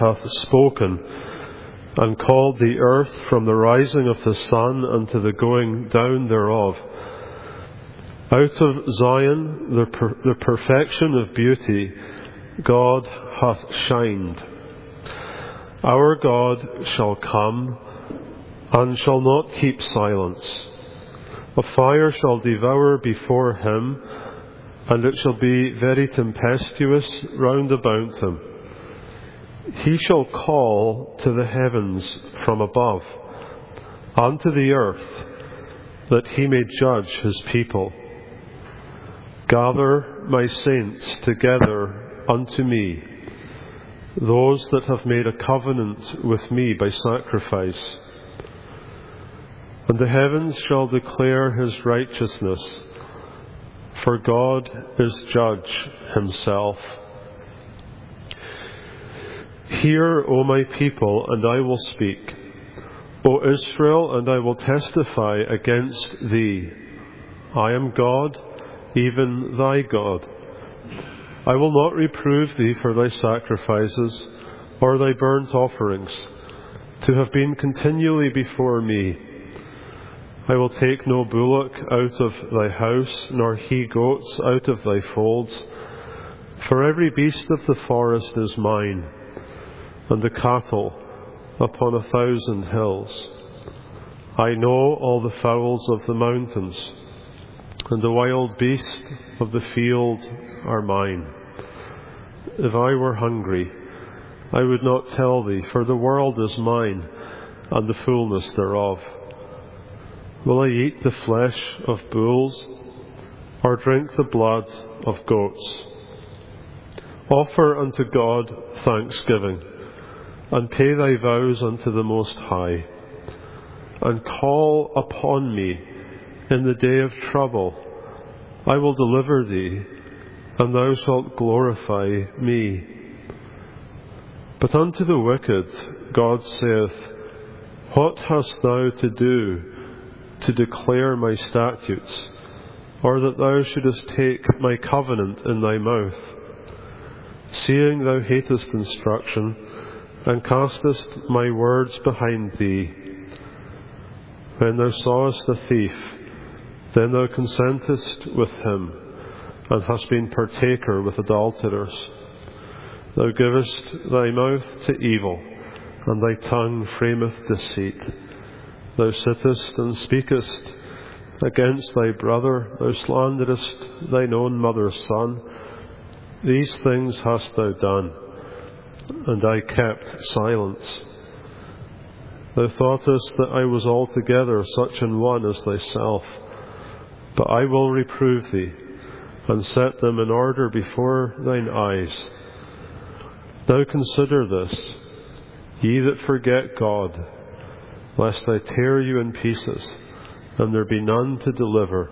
hath spoken, and called the earth from the rising of the sun unto the going down thereof. Out of Zion, the perfection of beauty, God hath shined. Our God shall come, and shall not keep silence. A fire shall devour before him, and it shall be very tempestuous round about him. He shall call to the heavens from above, and to the earth, that he may judge his people. Gather my saints together unto me, those that have made a covenant with me by sacrifice. And the heavens shall declare his righteousness, for God is judge himself. Hear, O my people, and I will speak. O Israel, and I will testify against thee. I am God, even thy God. I will not reprove thee for thy sacrifices, or thy burnt offerings, to have been continually before me. I will take no bullock out of thy house, nor he-goats out of thy folds. For every beast of the forest is mine, and the cattle upon 1,000 hills. I know all the fowls of the mountains, and the wild beasts of the field are mine. If I were hungry, I would not tell thee, for the world is mine, and the fullness thereof. Will I eat the flesh of bulls, or drink the blood of goats? Offer unto God thanksgiving, and pay thy vows unto the Most High, and call upon me in the day of trouble. I will deliver thee, and thou shalt glorify me. But unto the wicked God saith, What hast thou to do to declare my statutes, or that thou shouldest take my covenant in thy mouth? Seeing thou hatest instruction, and castest my words behind thee. When thou sawest a thief, then thou consentest with him, and hast been partaker with adulterers. Thou givest thy mouth to evil, and thy tongue frameth deceit. Thou sittest and speakest against thy brother, thou slanderest thine own mother's son. These things hast thou done, and I kept silence. Thou thoughtest that I was altogether such an one as thyself, but I will reprove thee, and set them in order before thine eyes. Now consider this, ye that forget God, lest I tear you in pieces, and there be none to deliver.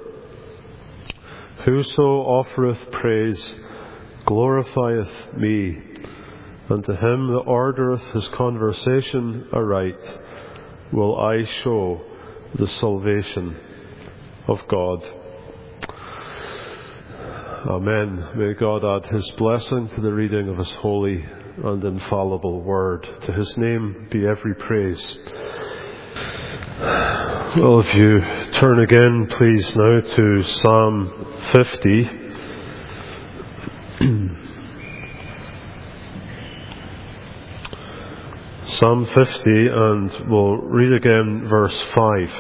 Whoso offereth praise glorifieth me, and to him that ordereth his conversation aright will I show the salvation of God. Amen. May God add his blessing to the reading of his holy and infallible word. To his name be every praise. Well, if you turn again, please, now to Psalm 50. Psalm 50, and we'll read again verse 5.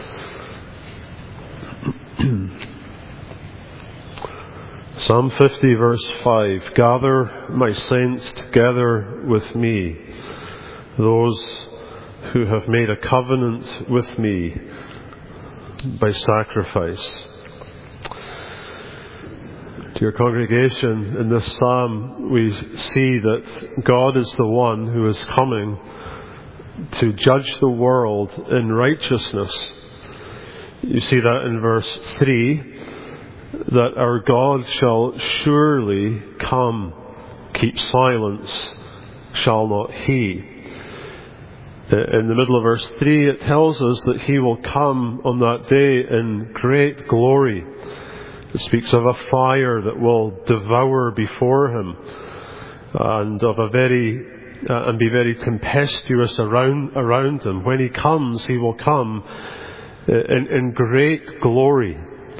Psalm 50, verse 5. Gather my saints together with me, those who have made a covenant with me by sacrifice. Dear congregation, in this psalm we see that God is the one who is coming to judge the world in righteousness. You see that in verse 3, that our God shall surely come, keep silence, shall not he. In the middle of verse 3, it tells us that he will come on that day in great glory. It speaks of a fire that will devour before him, and of a very and be very tempestuous around him. When he comes, he will come in great glory.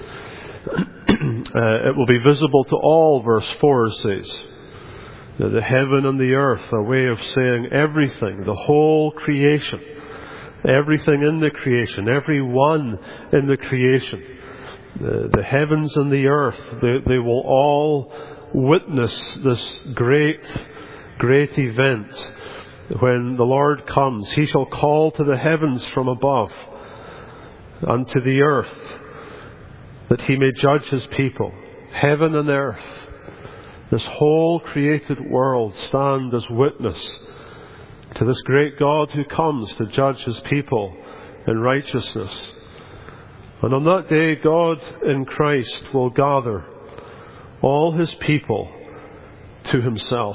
It will be visible to all, verse 4 says. The heaven and the earth, a way of saying everything, the whole creation, everything in the creation, everyone in the creation, the heavens and the earth, they will all witness this great event. When the Lord comes, he shall call to the heavens from above and to the earth, that he may judge his people. Heaven and earth, this whole created world, stand as witness to this great God who comes to judge his people in righteousness. And on that day, God in Christ will gather all his people to himself,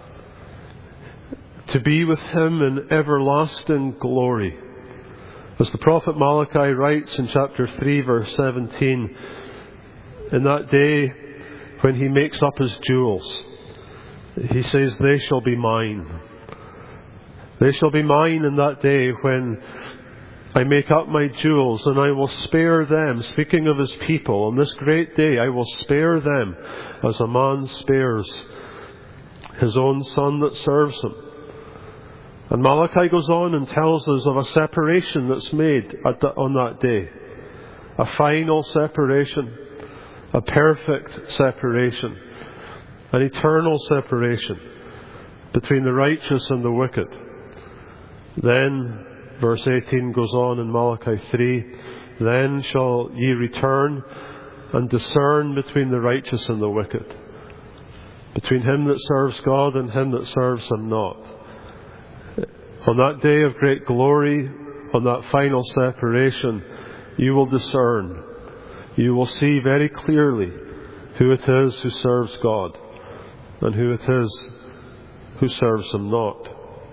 to be with him in everlasting glory. As the prophet Malachi writes in chapter 3, verse 17, in that day when he makes up his jewels, he says, they shall be mine. They shall be mine in that day when I make up my jewels, and I will spare them. Speaking of his people, on this great day I will spare them as a man spares his own son that serves him. And Malachi goes on and tells us of a separation that's made on that day. A final separation. A perfect separation. An eternal separation between the righteous and the wicked. Then, verse 18 goes on in Malachi 3, then shall ye return and discern between the righteous and the wicked, between him that serves God and him that serves him not. On that day of great glory, on that final separation, you will discern. You will see very clearly who it is who serves God and who it is who serves him not.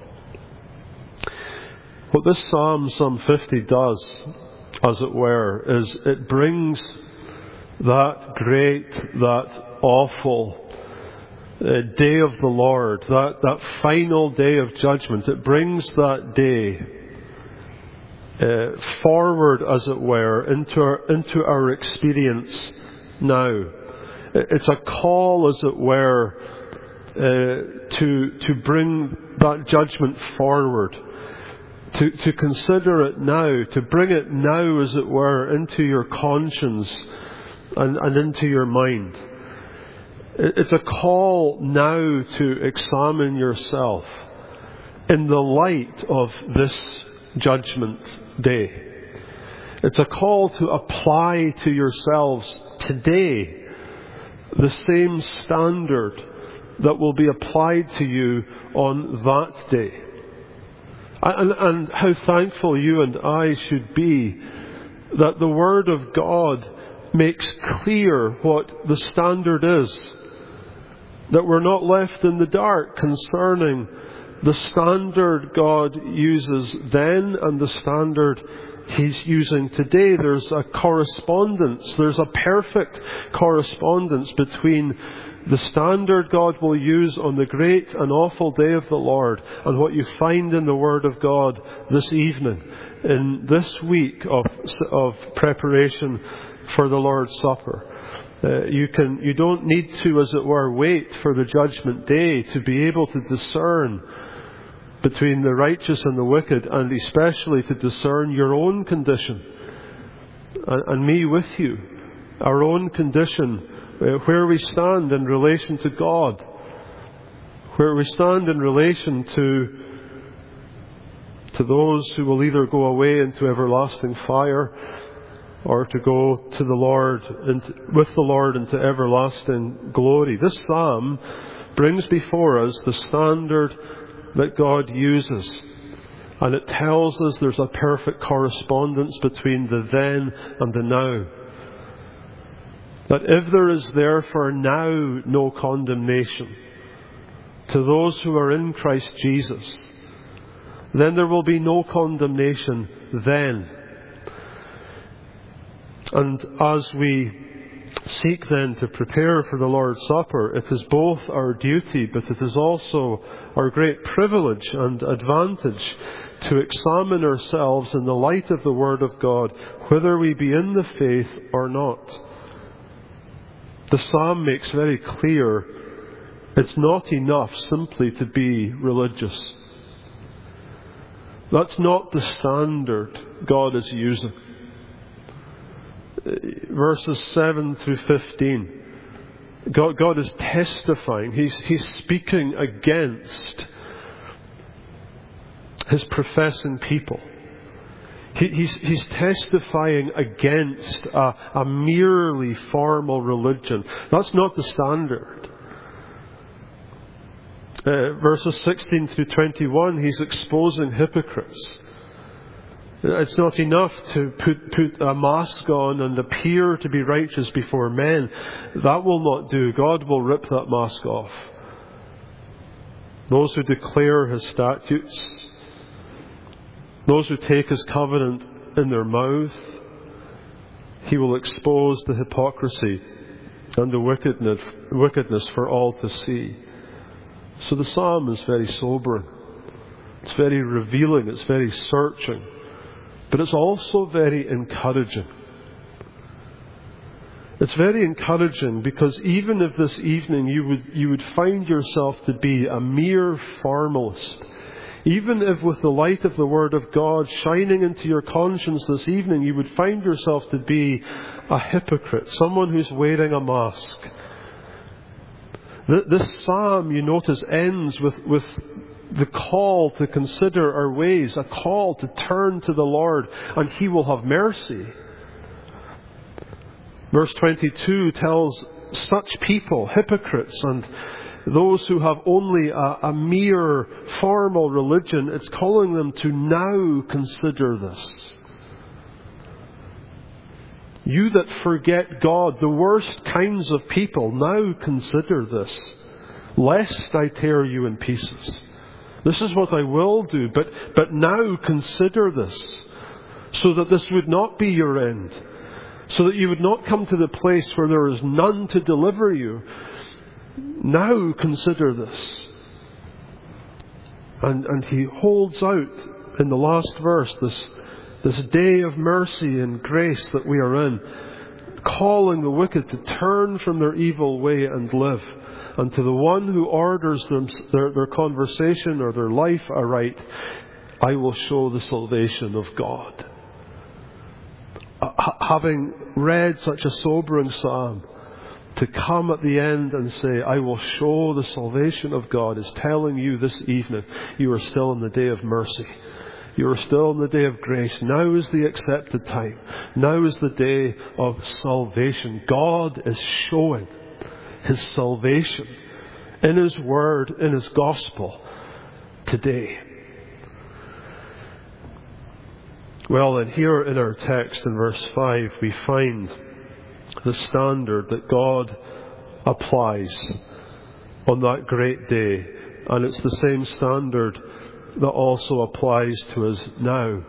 What this Psalm 50 does, as it were, is it brings that great, that awful day of the Lord, that final day of judgment. It brings that day forward, as it were, into our experience now. It's a call, as it were, to bring that judgment forward, to consider it now, to bring it now, as it were, into your conscience and into your mind. It's a call now to examine yourself in the light of this judgment day. It's a call to apply to yourselves today the same standard that will be applied to you on that day. And how thankful you and I should be that the Word of God makes clear what the standard is. That we're not left in the dark concerning the standard God uses then and the standard he's using today. There's a correspondence. There's a perfect correspondence between the standard God will use on the great and awful day of the Lord and what you find in the Word of God this evening, in this week of preparation for the Lord's Supper. You don't need to, as it were, wait for the judgment day to be able to discern between the righteous and the wicked, and especially to discern your own condition and me with you, our own condition, where we stand in relation to God, where we stand in relation to those who will either go away into everlasting fire or to go to the Lord, with the Lord into everlasting glory. This psalm brings before us the standard that God uses. And it tells us there's a perfect correspondence between the then and the now. That if there is therefore now no condemnation to those who are in Christ Jesus, then there will be no condemnation then. And as we Seek then to prepare for the Lord's Supper. It is both our duty, but it is also our great privilege and advantage to examine ourselves in the light of the Word of God, whether we be in the faith or not. The Psalm makes very clear it's not enough simply to be religious. That's not the standard God is using. Verses 7 through 15, God is testifying. He's speaking against His professing people. He's testifying against a merely formal religion. That's not the standard. Verses 16 through 21, He's exposing hypocrites. It's not enough to put a mask on and appear to be righteous before men. That will not do. God will rip that mask off. Those who declare His statutes, those who take His covenant in their mouth, He will expose the hypocrisy and the wickedness for all to see. So the psalm is very sobering. It's very revealing. It's very searching. But it's also very encouraging. It's very encouraging because even if this evening you would find yourself to be a mere formalist, even if with the light of the Word of God shining into your conscience this evening, you would find yourself to be a hypocrite, someone who's wearing a mask. This psalm, you notice, ends with the call to consider our ways, a call to turn to the Lord, and He will have mercy. Verse 22 tells such people, hypocrites, and those who have only a mere formal religion, it's calling them to now consider this. You that forget God, the worst kinds of people, now consider this, lest I tear you in pieces. This is what I will do, but now consider this, so that this would not be your end, so that you would not come to the place where there is none to deliver you. Now consider this. And He holds out in the last verse this day of mercy and grace that we are in, calling the wicked to turn from their evil way and live. And to the one who orders their conversation or their life aright, I will show the salvation of God. Having read such a sobering psalm, to come at the end and say, I will show the salvation of God, is telling you this evening, you are still in the day of mercy. You are still in the day of grace. Now is the accepted time. Now is the day of salvation. God is showing His salvation in His Word, in His Gospel today. Well, then here in our text in verse 5, we find the standard that God applies on that great day. And it's the same standard that also applies to us now.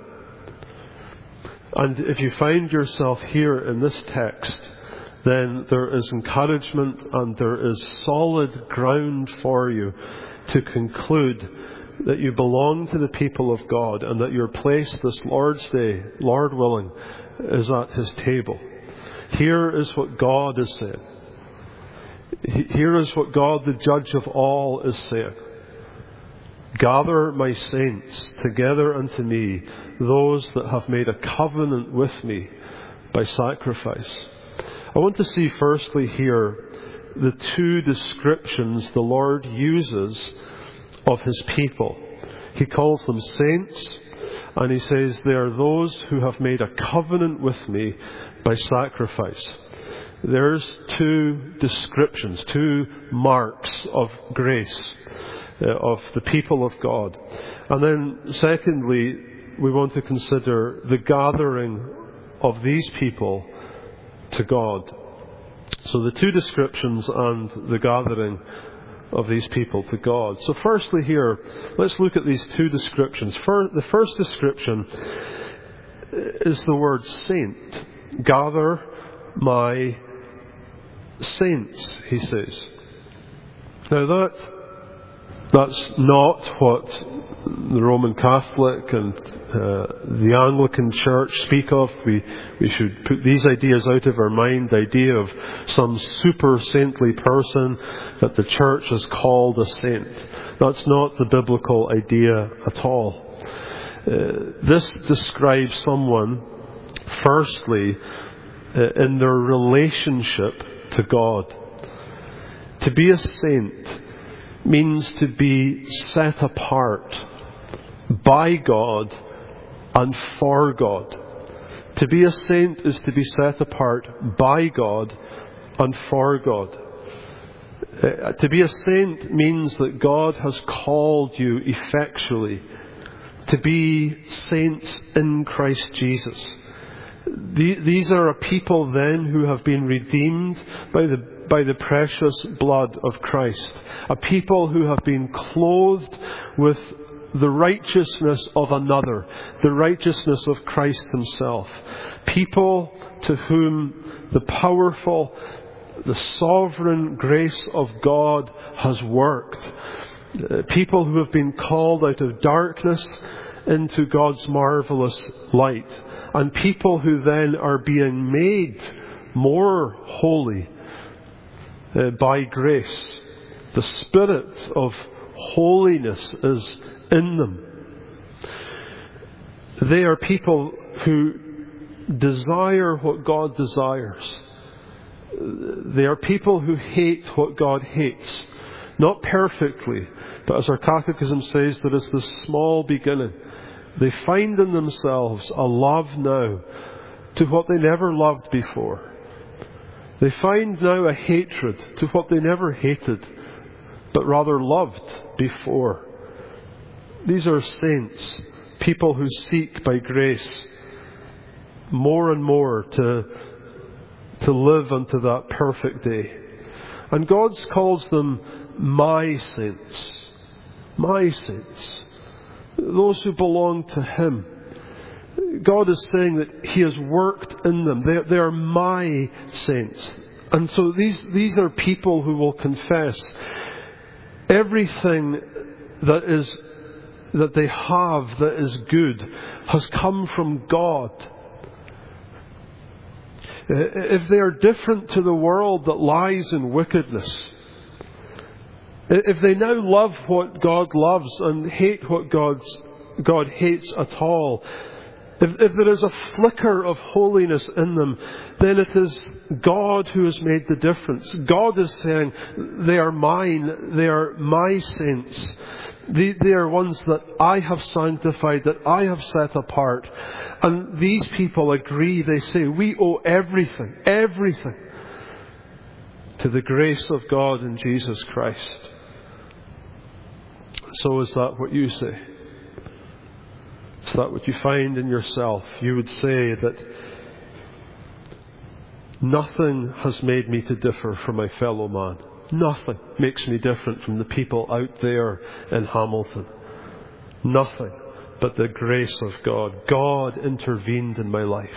And if you find yourself here in this text, then there is encouragement and there is solid ground for you to conclude that you belong to the people of God and that your place this Lord's Day, Lord willing, is at His table. Here is what God is saying. Here is what God, the judge of all, is saying. Gather my saints together unto me, those that have made a covenant with me by sacrifice. I want to see firstly here the two descriptions the Lord uses of His people. He calls them saints, and He says they are those who have made a covenant with me by sacrifice. There's two descriptions, two marks of grace of the people of God. And then secondly, we want to consider the gathering of these people to God. So the two descriptions and the gathering of these people to God. So firstly here, let's look at these two descriptions. The first description is the word saint. Gather my saints, he says. Now that's not what the Roman Catholic and the Anglican Church speak of. We should put these ideas out of our mind, the idea of some super saintly person that the Church has called a saint. That's not the biblical idea at all. This describes someone, firstly, in their relationship to God. To be a saint means to be set apart by God and for God. To be a saint is to be set apart by God and for God. To be a saint means that God has called you effectually to be saints in Christ Jesus. These are a people then who have been redeemed by the precious blood of Christ. A people who have been clothed with the righteousness of another, the righteousness of Christ himself. People to whom the powerful, the sovereign grace of God has worked. People who have been called out of darkness into God's marvelous light. And people who then are being made more holy by grace. The Spirit of holiness is in them. They are people who desire what God desires. They are people who hate what God hates. Not perfectly, but as our catechism says, there is this small beginning. They find in themselves a love now to what they never loved before. They find now a hatred to what they never hated, but rather loved before. These are saints, people who seek by grace more and more to live unto that perfect day. And God calls them my saints. My saints. Those who belong to Him. God is saying that He has worked in them. They are my saints. And so these are people who will confess everything that they have that is good has come from God. If they are different to the world that lies in wickedness, if they now love what God loves and hate what God hates at all, if there is a flicker of holiness in them, then it is God who has made the difference. God is saying, they are mine, they are my saints. They are ones that I have sanctified, that I have set apart. And these people agree, they say, we owe everything to the grace of God in Jesus Christ. So is that what you say? Is that what you find in yourself? You would say that nothing has made me to differ from my fellow man. Nothing makes me different from the people out there in Hamilton. Nothing but the grace of God. God intervened in my life.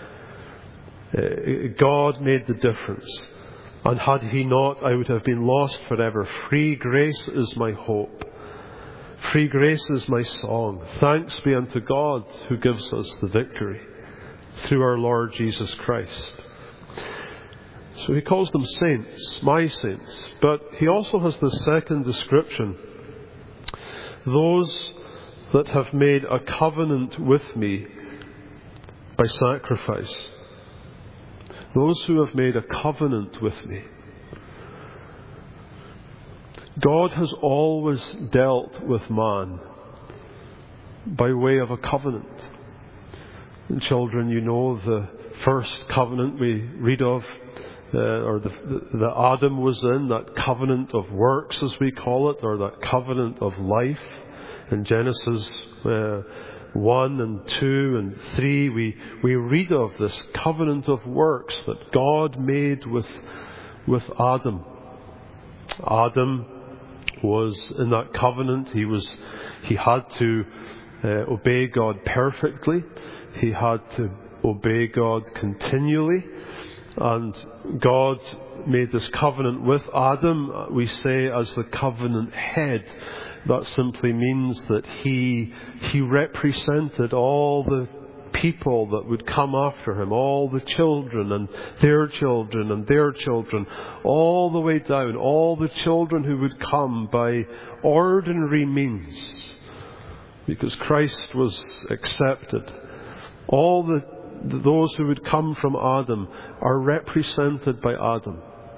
God made the difference. And had He not, I would have been lost forever. Free grace is my hope. Free grace is my song. Thanks be unto God who gives us the victory through our Lord Jesus Christ. So He calls them saints, my saints. But He also has the second description. Those that have made a covenant with me by sacrifice. Those who have made a covenant with me. God has always dealt with man by way of a covenant. And children, you know the first covenant we read of, that Adam was in, that covenant of works as we call it, or that covenant of life. In Genesis 1 and 2 and 3, we read of this covenant of works that God made with Adam. Adam was in that covenant. He had to obey God perfectly. He had to obey God continually. And God made this covenant with Adam, we say, as the covenant head. That simply means that he represented all the people that would come after him, all the children and their children and their children, all the way down, all the children who would come by ordinary means, because Christ was accepted. All those who would come from Adam are represented by Adam.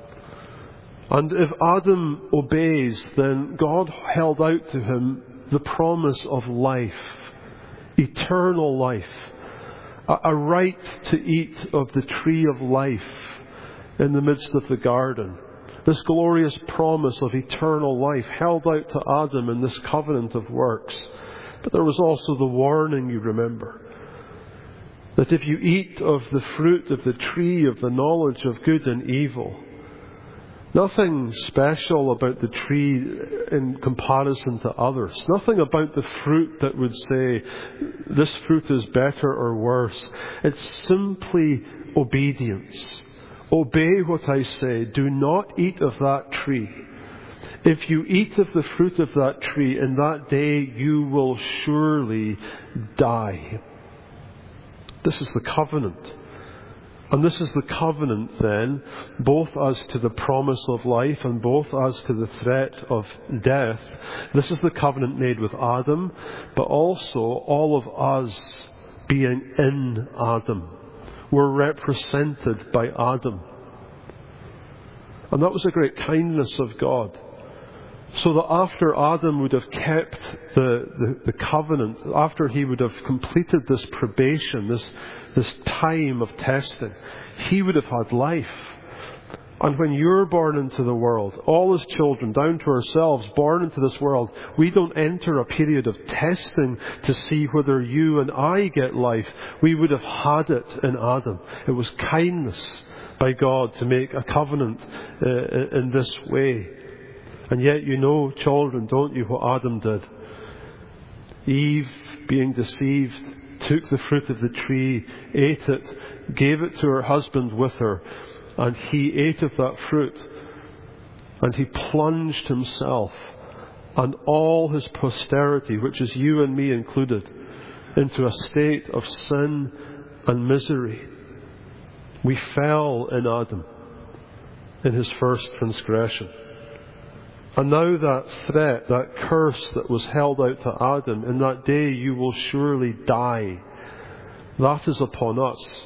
And if Adam obeys, then God held out to him the promise of life, eternal life, a right to eat of the tree of life in the midst of the garden. This glorious promise of eternal life held out to Adam in this covenant of works. But there was also the warning, you remember, that if you eat of the fruit of the tree of the knowledge of good and evil, nothing special about the tree in comparison to others. Nothing about the fruit that would say this fruit is better or worse. It's simply obedience. Obey what I say. Do not eat of that tree. If you eat of the fruit of that tree, in that day you will surely die. This is the covenant. And this is the covenant then, both as to the promise of life and both as to the threat of death. This is the covenant made with Adam, but also all of us being in Adam. We're represented by Adam. And that was a great kindness of God. So that after Adam would have kept the covenant, after he would have completed this probation, this time of testing, he would have had life. And when you're born into the world, all as children, down to ourselves, born into this world, we don't enter a period of testing to see whether you and I get life. We would have had it in Adam. It was kindness by God to make a covenant in this way. And yet you know, children, don't you, what Adam did? Eve, being deceived, took the fruit of the tree, ate it, gave it to her husband with her, and he ate of that fruit. And he plunged himself and all his posterity, which is you and me included, into a state of sin and misery. We fell in Adam, in his first transgression. And now that threat, that curse that was held out to Adam, in that day you will surely die, that is upon us.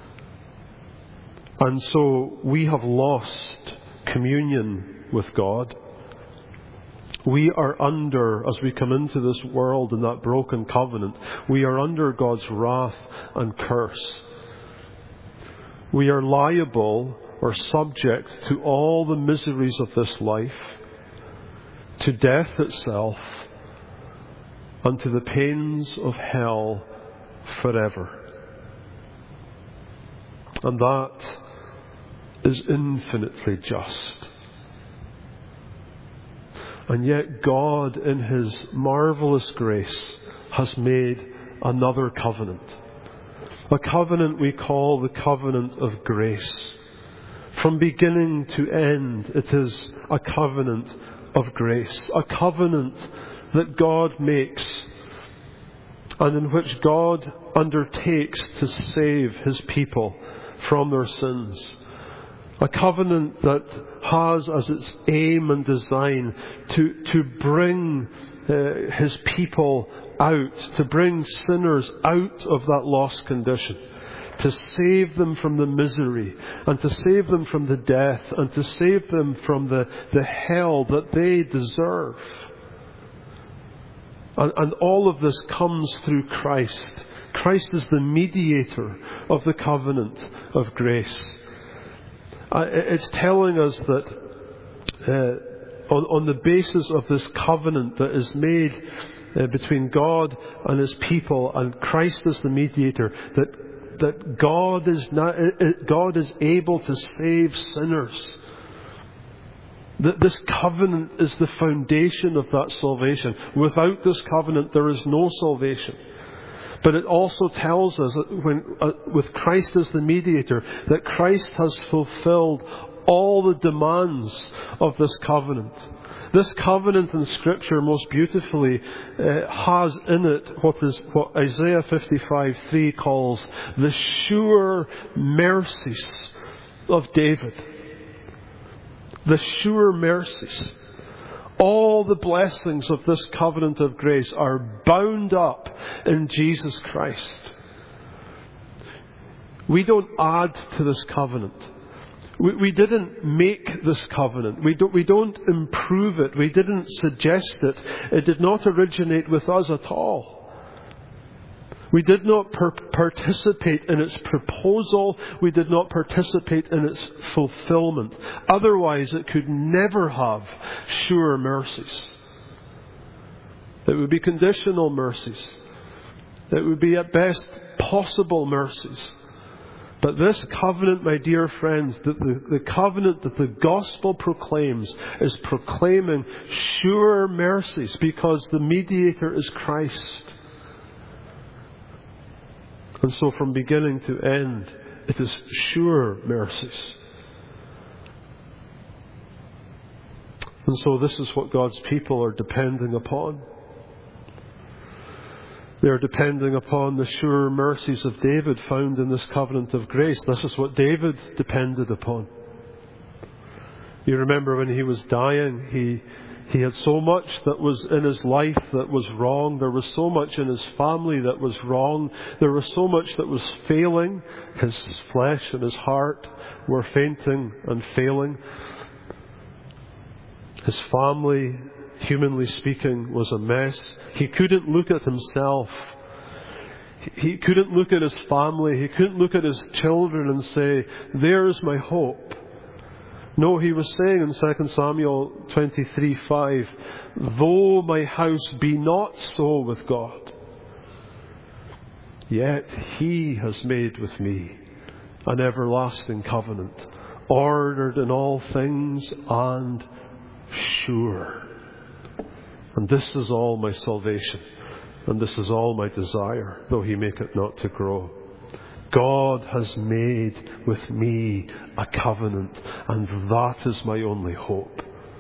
And so we have lost communion with God. We are under, as we come into this world in that broken covenant, we are under God's wrath and curse. We are liable or subject to all the miseries of this life, to death itself, and to the pains of hell forever. And that is infinitely just. And yet God, in His marvellous grace, has made another covenant. A covenant we call the covenant of grace. From beginning to end, it is a covenant of grace, a covenant that God makes and in which God undertakes to save His people from their sins. A covenant that has as its aim and design to bring His people out, to bring sinners out of that lost condition, to save them from the misery, and to save them from the death, and to save them from the hell that they deserve. And all of this comes through Christ. Christ is the mediator of the covenant of grace. It's telling us that on the basis of this covenant that is made between God and His people, and Christ is the mediator, that God is able to save sinners. That this covenant is the foundation of that salvation. Without this covenant, there is no salvation. But it also tells us that with Christ as the mediator, that Christ has fulfilled all the demands of this covenant. This covenant in Scripture most beautifully has in it what Isaiah 55:3 calls the sure mercies of David. The sure mercies. All the blessings of this covenant of grace are bound up in Jesus Christ. We don't add to this covenant. We didn't make this covenant. We don't improve it. We didn't suggest it. It did not originate with us at all. We did not participate in its proposal. We did not participate in its fulfillment. Otherwise, it could never have sure mercies. It would be conditional mercies. It would be at best possible mercies. But this covenant, my dear friends, the covenant that the gospel proclaims is proclaiming sure mercies because the mediator is Christ. And so from beginning to end, it is sure mercies. And so this is what God's people are depending upon. They are depending upon the sure mercies of David found in this covenant of grace. This is what David depended upon. You remember when he was dying, he had so much that was in his life that was wrong. There was so much in his family that was wrong. There was so much that was failing. His flesh and his heart were fainting and failing. His family, humanly speaking, was a mess. He couldn't look at himself. He couldn't look at his family. He couldn't look at his children and say, "There's my hope." No, he was saying in 2 Samuel 23:5, "Though my house be not so with God, yet He has made with me an everlasting covenant, ordered in all things and sure. And this is all my salvation, and this is all my desire, though He make it not to grow. God has made with me a covenant, and that is my only hope."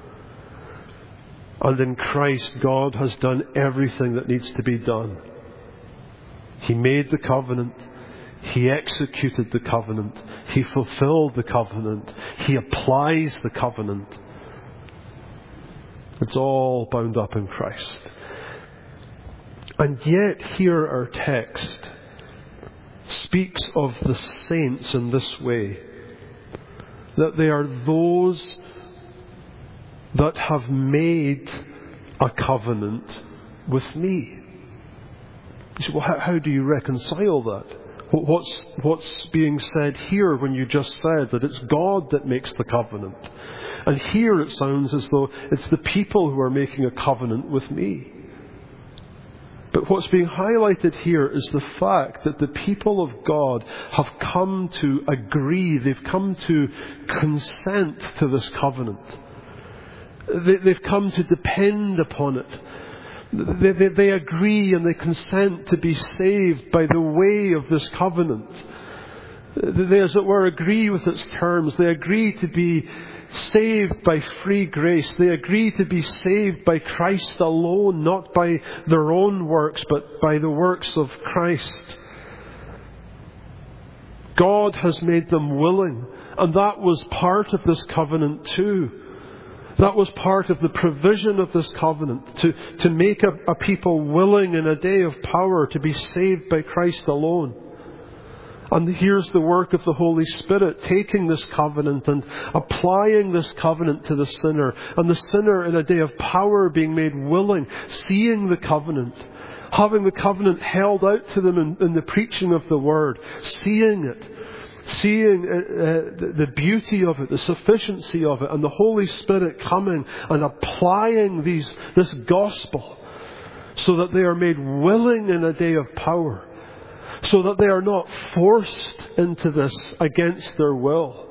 And in Christ, God has done everything that needs to be done. He made the covenant. He executed the covenant. He fulfilled the covenant. He applies the covenant. It's all bound up in Christ. And yet here our text speaks of the saints in this way, that they are those that have made a covenant with me. You say, well, how do you reconcile that? What's being said here when you just said that it's God that makes the covenant? And here it sounds as though it's the people who are making a covenant with me. But what's being highlighted here is the fact that the people of God have come to agree, they've come to consent to this covenant. They've come to depend upon it. They agree and they consent to be saved by the way of this covenant. They, as it were, agree with its terms. They agree to be saved by free grace. They agree to be saved by Christ alone, not by their own works, but by the works of Christ. God has made them willing, and that was part of this covenant too. That was part of the provision of this covenant, to make a people willing in a day of power to be saved by Christ alone. And here's the work of the Holy Spirit, taking this covenant and applying this covenant to the sinner. And the sinner in a day of power being made willing, seeing the covenant, having the covenant held out to them in the preaching of the Word, seeing it, seeing the beauty of it, the sufficiency of it, and the Holy Spirit coming and applying this gospel so that they are made willing in a day of power. So that they are not forced into this against their will.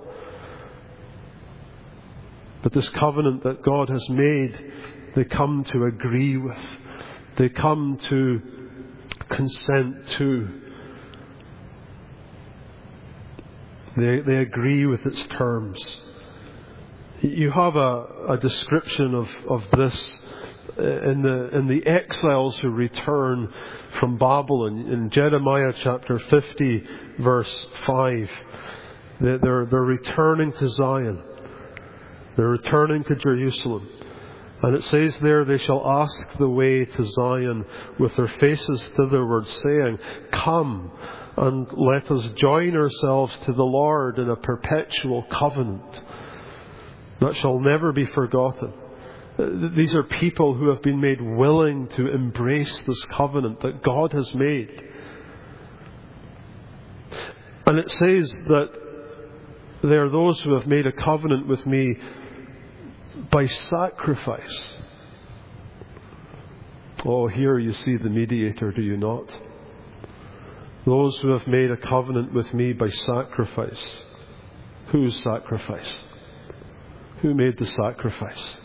But this covenant that God has made, they come to agree with. They come to consent to. They agree with its terms. You have a description of this in the exiles who return from Babylon in Jeremiah chapter 50 verse 5. They're returning to Zion. They're returning to Jerusalem. And it says there, they shall ask the way to Zion with their faces thitherward, saying, Come, and let us join ourselves to the Lord in a perpetual covenant that shall never be forgotten. These are people who have been made willing to embrace this covenant that God has made. And it says that there are those who have made a covenant with me by sacrifice. Oh, here you see the mediator, do you not? Those who have made a covenant with me by sacrifice. Whose sacrifice? Who made the sacrifice?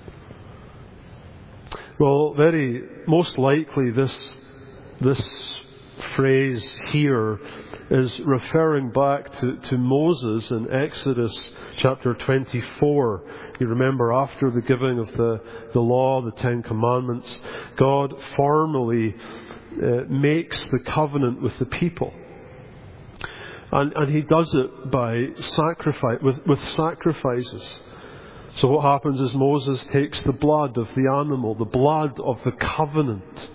Well, most likely this phrase here is referring back to Moses in Exodus chapter 24. You remember, after the giving of the law, the Ten Commandments, God formally makes the covenant with the people. And He does it by sacrifice, with sacrifices. So what happens is Moses takes the blood of the animal, the blood of the covenant,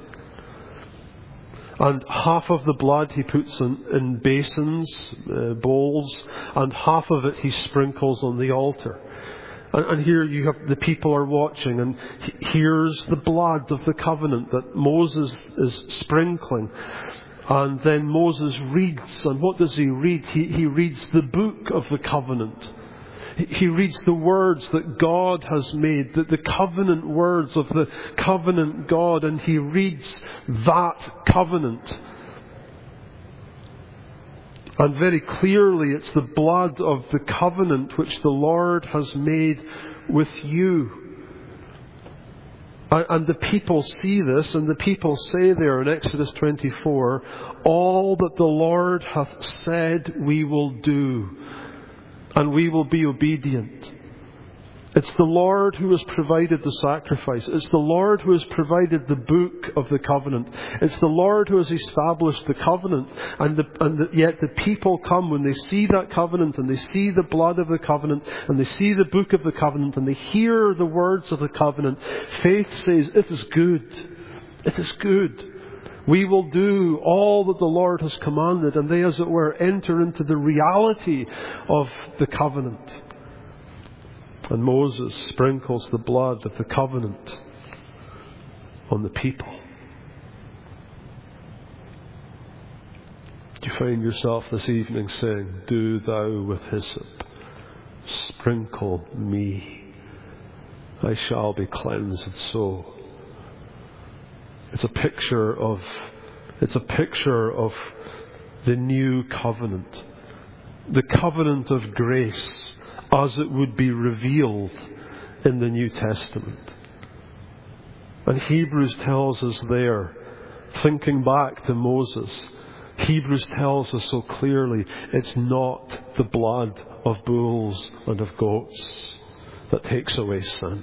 and half of the blood he puts in basins, bowls, and half of it he sprinkles on the altar. And here you have the people are watching, and here's the blood of the covenant that Moses is sprinkling. And then Moses reads, and what does he read? He reads the book of the covenant. He reads the words that God has made, the covenant words of the covenant God, and he reads that covenant. And very clearly it's the blood of the covenant which the Lord has made with you. And the people see this, and the people say there in Exodus 24, all that the Lord hath said we will do, and we will be obedient. It's the Lord who has provided the sacrifice. It's the Lord who has provided the book of the covenant. It's the Lord who has established the covenant. Yet the people come when they see that covenant, and they see the blood of the covenant, and they see the book of the covenant, and they hear the words of the covenant. Faith says, it is good. It is good. We will do all that the Lord has commanded, and they, as it were, enter into the reality of the covenant. And Moses sprinkles the blood of the covenant on the people. Do you find yourself this evening saying, do thou with hyssop sprinkle me, I shall be cleansed so. It's a picture of the new covenant, the covenant of grace as it would be revealed in the New Testament. And Hebrews tells us there, thinking back to Moses, Hebrews tells us so clearly, it's not the blood of bulls and of goats that takes away sin.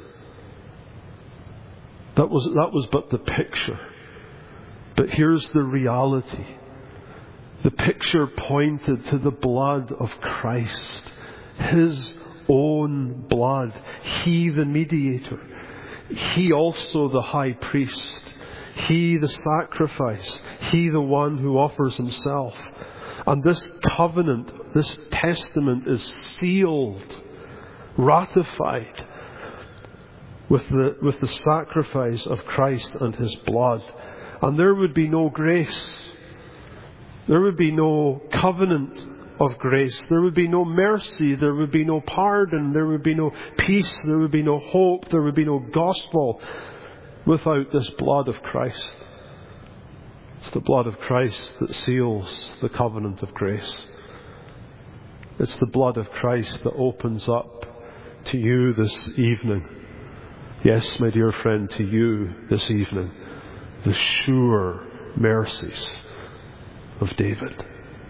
That was but the picture. But here's the reality. The picture pointed to the blood of Christ. His own blood. He the mediator. He also the high priest. He the sacrifice. He the one who offers himself. And this covenant, this testament is sealed, ratified with the sacrifice of Christ and his blood. And there would be no grace. There would be no covenant of grace. There would be no mercy. There would be no pardon. There would be no peace. There would be no hope. There would be no gospel without this blood of Christ. It's the blood of Christ that seals the covenant of grace. It's the blood of Christ that opens up to you this evening. Yes, my dear friend, to you this evening, the sure mercies of David.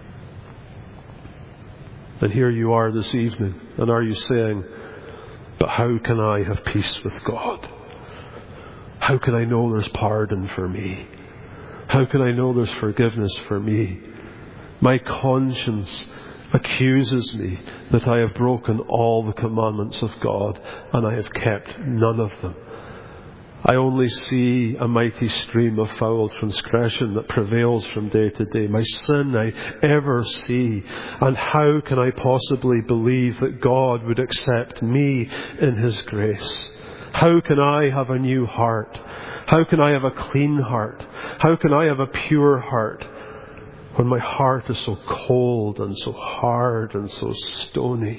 And here you are this evening, and are you saying, but how can I have peace with God? How can I know there's pardon for me? How can I know there's forgiveness for me? My conscience accuses me that I have broken all the commandments of God, and I have kept none of them. I only see a mighty stream of foul transgression that prevails from day to day. My sin I ever see. And how can I possibly believe that God would accept me in His grace? How can I have a new heart? How can I have a clean heart? How can I have a pure heart when my heart is so cold and so hard and so stony?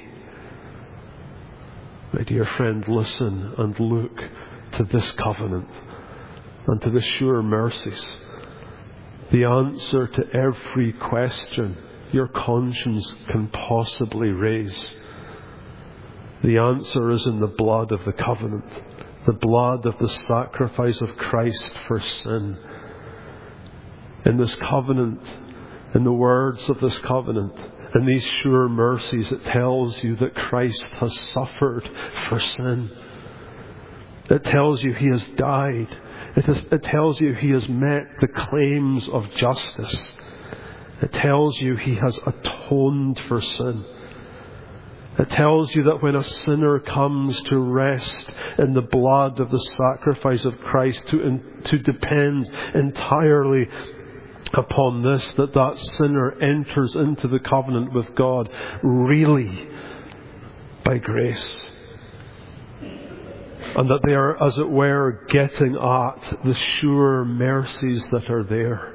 My dear friend, listen and look to this covenant and to the sure mercies. The answer to every question your conscience can possibly raise. The answer is in the blood of the covenant, the blood of the sacrifice of Christ for sin. In this covenant, in the words of this covenant, in these sure mercies, it tells you that Christ has suffered for sin. It tells you He has died. It tells you He has met the claims of justice. It tells you He has atoned for sin. It tells you that when a sinner comes to rest in the blood of the sacrifice of Christ, to depend entirely upon this, that sinner enters into the covenant with God really by grace. And that they are, as it were, getting at the sure mercies that are there.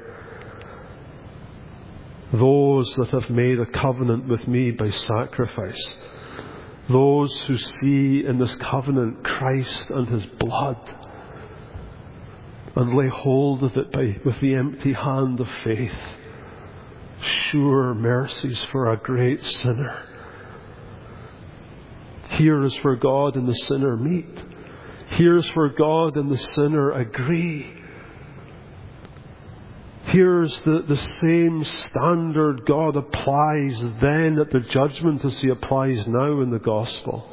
Those that have made a covenant with me by sacrifice. Those who see in this covenant Christ and His blood. And lay hold of it with the empty hand of faith. Sure mercies for a great sinner. Here is where God and the sinner meet. Here's where God and the sinner agree. Here's the same standard God applies then at the judgment as He applies now in the gospel.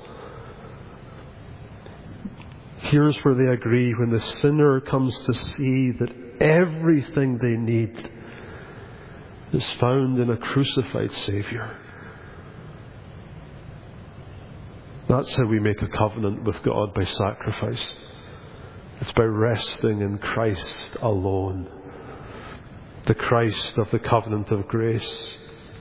Here's where they agree when the sinner comes to see that everything they need is found in a crucified Saviour. That's how we make a covenant with God, by sacrifice. It's by resting in Christ alone. The Christ of the covenant of grace.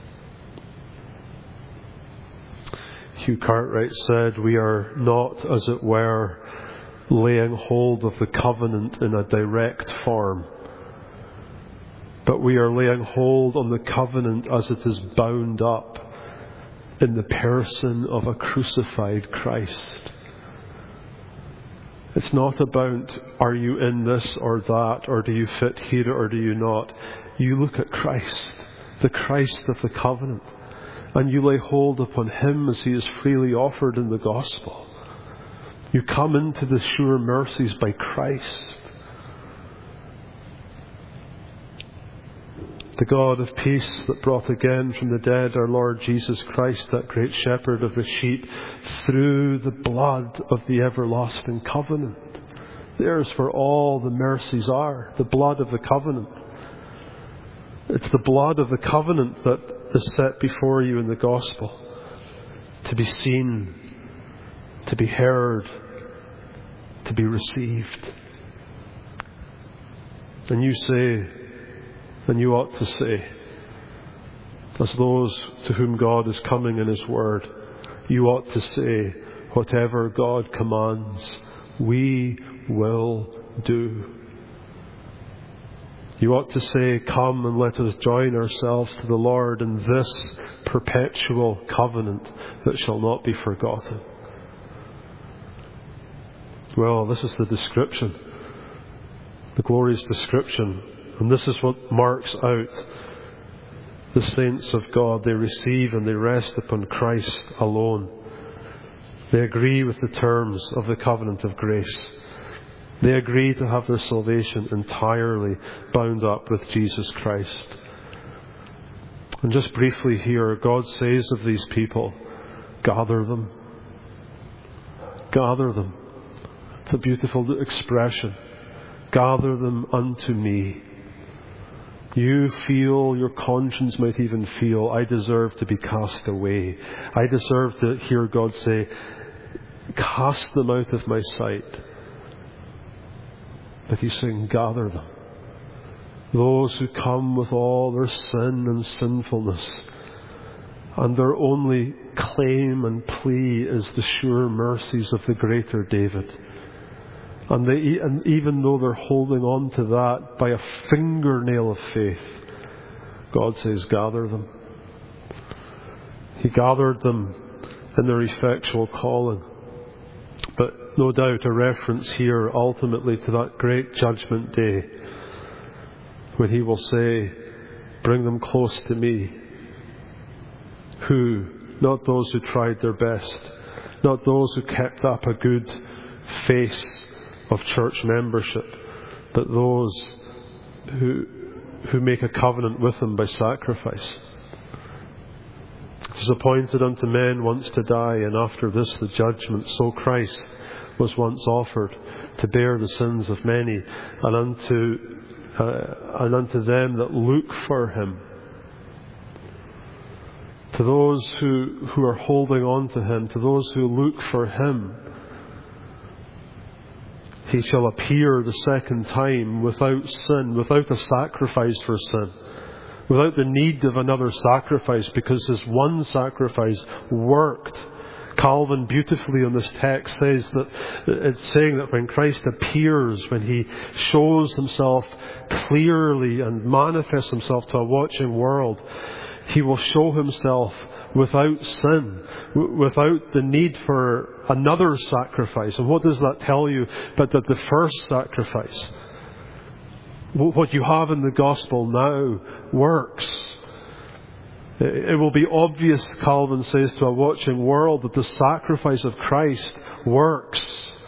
Hugh Cartwright said, we are not, as it were, laying hold of the covenant in a direct form, but we are laying hold on the covenant as it is bound up in the person of a crucified Christ. It's not about, are you in this or that, or do you fit here or do you not? You look at Christ, the Christ of the covenant, and you lay hold upon Him as He is freely offered in the gospel. You come into the sure mercies by Christ. The God of peace that brought again from the dead our Lord Jesus Christ, that great shepherd of the sheep, through the blood of the everlasting covenant. There's where all the mercies are, the blood of the covenant. It's the blood of the covenant that is set before you in the gospel, to be seen, to be heard, to be received. And you say, and you ought to say, as those to whom God is coming in His Word, you ought to say, whatever God commands, we will do. You ought to say, come and let us join ourselves to the Lord in this perpetual covenant that shall not be forgotten. Well, this is the description, the glorious description. And this is what marks out the saints of God. They receive and they rest upon Christ alone. They agree with the terms of the covenant of grace. They agree to have their salvation entirely bound up with Jesus Christ. And just briefly here, God says of these people, gather them. Gather them. It's a beautiful expression. Gather them unto me. You feel, your conscience might even feel, I deserve to be cast away. I deserve to hear God say, cast them out of my sight. But He's saying, gather them. Those who come with all their sin and sinfulness, and their only claim and plea is the sure mercies of the greater David. And even though they're holding on to that by a fingernail of faith, God says, gather them. He gathered them in their effectual calling. But no doubt a reference here ultimately to that great judgment day, when He will say, bring them close to me. Who? Not those who tried their best, not those who kept up a good face of church membership, but those who make a covenant with Him by sacrifice. It is appointed unto men once to die, and after this the judgment. So Christ was once offered to bear the sins of many, and unto them that look for Him. To those who are holding on to Him, to those who look for Him, He shall appear the second time without sin, without a sacrifice for sin, without the need of another sacrifice, because His one sacrifice worked. Calvin beautifully on this text says that it's saying that when Christ appears, when He shows Himself clearly and manifests Himself to a watching world, He will show Himself without sin, without the need for another sacrifice. And what does that tell you? But that the first sacrifice, what you have in the gospel now, works. It will be obvious, Calvin says, to a watching world that the sacrifice of Christ works.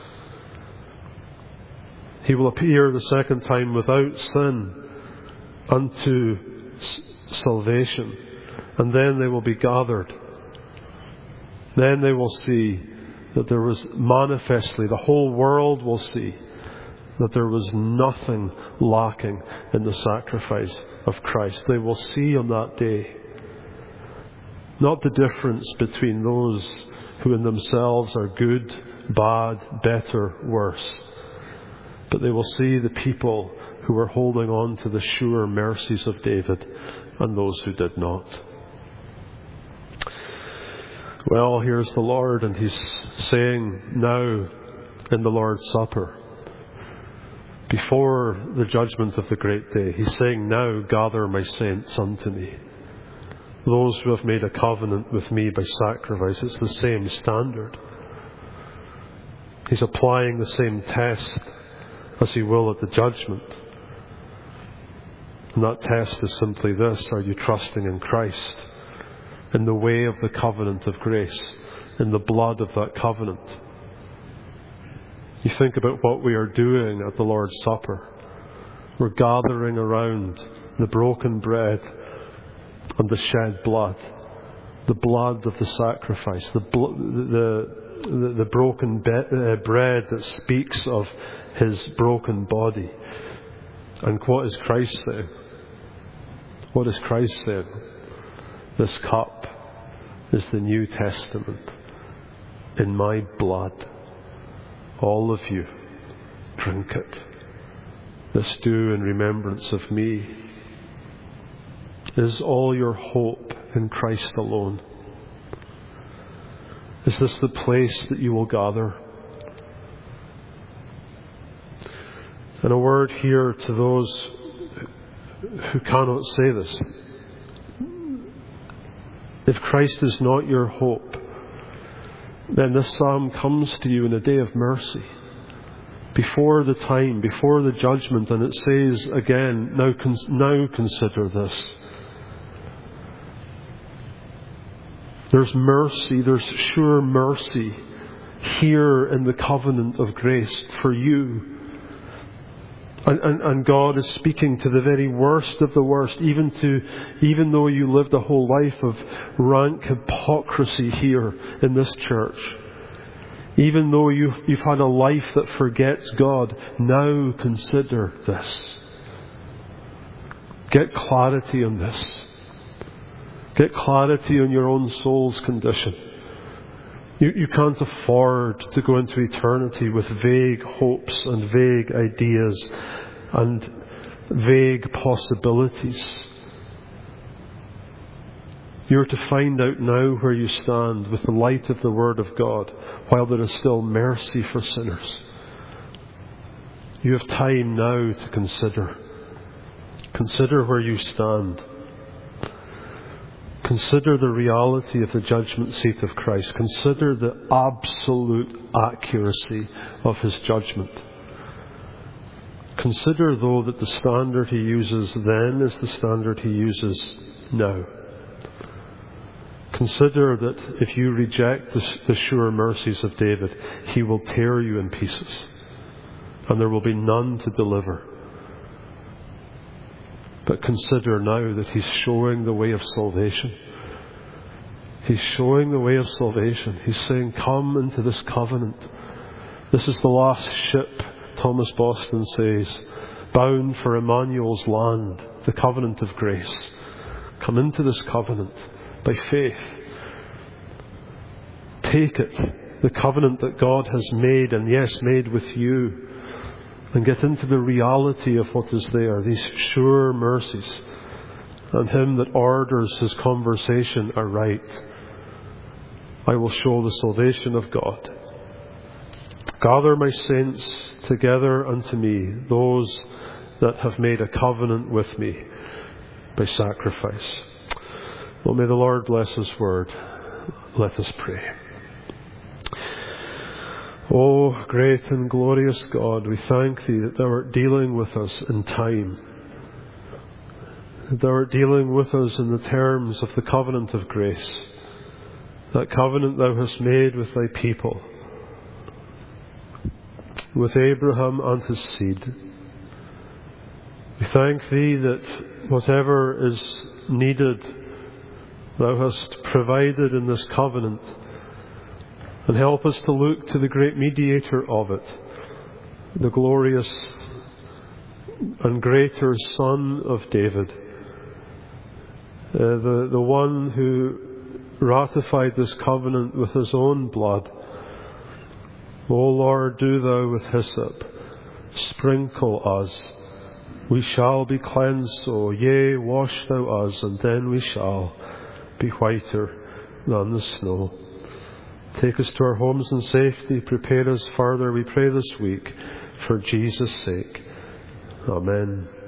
He will appear the second time without sin unto salvation. And then they will be gathered. Then they will see that there was manifestly, the whole world will see that there was nothing lacking in the sacrifice of Christ. They will see on that day not the difference between those who in themselves are good, bad, better, worse, but they will see the people who were holding on to the sure mercies of David and those who did not. Well, here's the Lord, and He's saying now in the Lord's Supper, before the judgment of the great day, He's saying, now gather my saints unto me. Those who have made a covenant with me by sacrifice. It's the same standard. He's applying the same test as He will at the judgment. And that test is simply this: are you trusting in Christ, in the way of the covenant of grace, in the blood of that covenant? You think about what we are doing at the Lord's Supper. We're gathering around the broken bread and the shed blood, the blood of the sacrifice, the broken bread that speaks of His broken body. And what is Christ saying? What is Christ saying? This cup is the New Testament in my blood. All of you, drink it. This do in remembrance of me. Is all your hope in Christ alone? Is this the place that you will gather? And a word here to those who cannot say this. If Christ is not your hope, then this psalm comes to you in a day of mercy, before the time, before the judgment, and it says again, now consider this. There's mercy, there's sure mercy here in the covenant of grace for you And God is speaking to the very worst of the worst, even though you lived a whole life of rank hypocrisy here in this church. Even though you've had a life that forgets God, now consider this. Get clarity on this. Get clarity on your own soul's condition. You can't afford to go into eternity with vague hopes and vague ideas and vague possibilities. You're to find out now where you stand with the light of the Word of God, while there is still mercy for sinners. You have time now to consider. Consider where you stand. Consider the reality of the judgment seat of Christ. Consider the absolute accuracy of His judgment. Consider, though, that the standard He uses then is the standard He uses now. Consider that if you reject the sure mercies of David, He will tear you in pieces, and there will be none to deliver. But consider now that He's showing the way of salvation. He's showing the way of salvation. He's saying, come into this covenant. This is the last ship, Thomas Boston says, bound for Emmanuel's land, the covenant of grace. Come into this covenant by faith. Take it, the covenant that God has made, and yes, made with you. And get into the reality of what is there, these sure mercies, and Him that orders His conversation aright. I will show the salvation of God. Gather my saints together unto me, those that have made a covenant with me by sacrifice. Well, may the Lord bless His word. Let us pray. O great and glorious God, we thank Thee that Thou art dealing with us in time. That Thou art dealing with us in the terms of the covenant of grace. That covenant Thou hast made with Thy people. With Abraham and his seed. We thank Thee that whatever is needed, Thou hast provided in this covenant. And help us to look to the great mediator of it, the glorious and greater Son of David, the one who ratified this covenant with His own blood. O Lord, do Thou with hyssop sprinkle us. We shall be cleansed so, yea, wash Thou us, and then we shall be whiter than the snow. Take us to our homes in safety. Prepare us further, we pray, this week, for Jesus' sake. Amen.